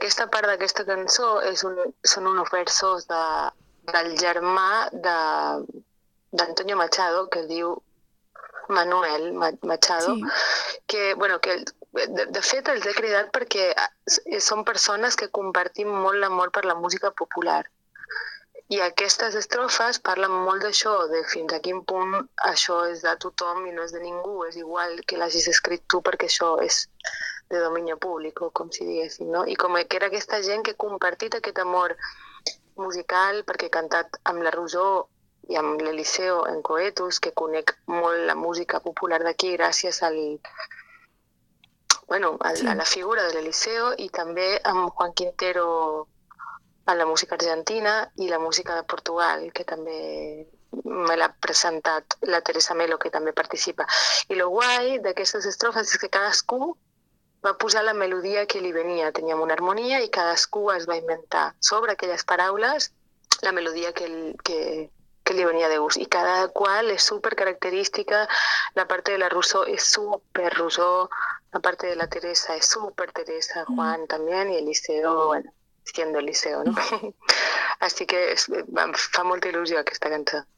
aquesta part d'aquesta cançó són uns versos del germà d'Antonio Machado, que es diu Manuel Machado, Sí. que, bueno, que de fet els he cridat perquè són persones que compartim molt l'amor per la música popular. I aquestes estrofes parlen molt d'això, de fins a quin punt això és de tothom i no és de ningú, és igual que l'hagis escrit tu perquè això és de domini públic, com si diguéssim, no? I com que era aquesta gent que ha compartit aquest amor musical, perquè he cantat amb la Rosó i amb l'Eliseo en Coetus, que conec molt la música popular d'aquí gràcies a la figura de l'Eliseo, i també amb Juan Quintero a la música argentina i la música de Portugal, que també me l'ha presentat la Teresa Melo, que també participa. I el guai d'aquestes estrofes és que cadascú va posar la melodia que li venia. Teníem una harmonia i cadascú es va inventar sobre aquelles paraules la melodia que li venia de gust. I cada qual és super característica. La parte de la Rousseau es súper Rousseau, la parte de la Teresa es súper Teresa, Juan también, y Eliseo, bueno, siendo Eliseo, no? Així que fa molta il·lusió aquesta cançó.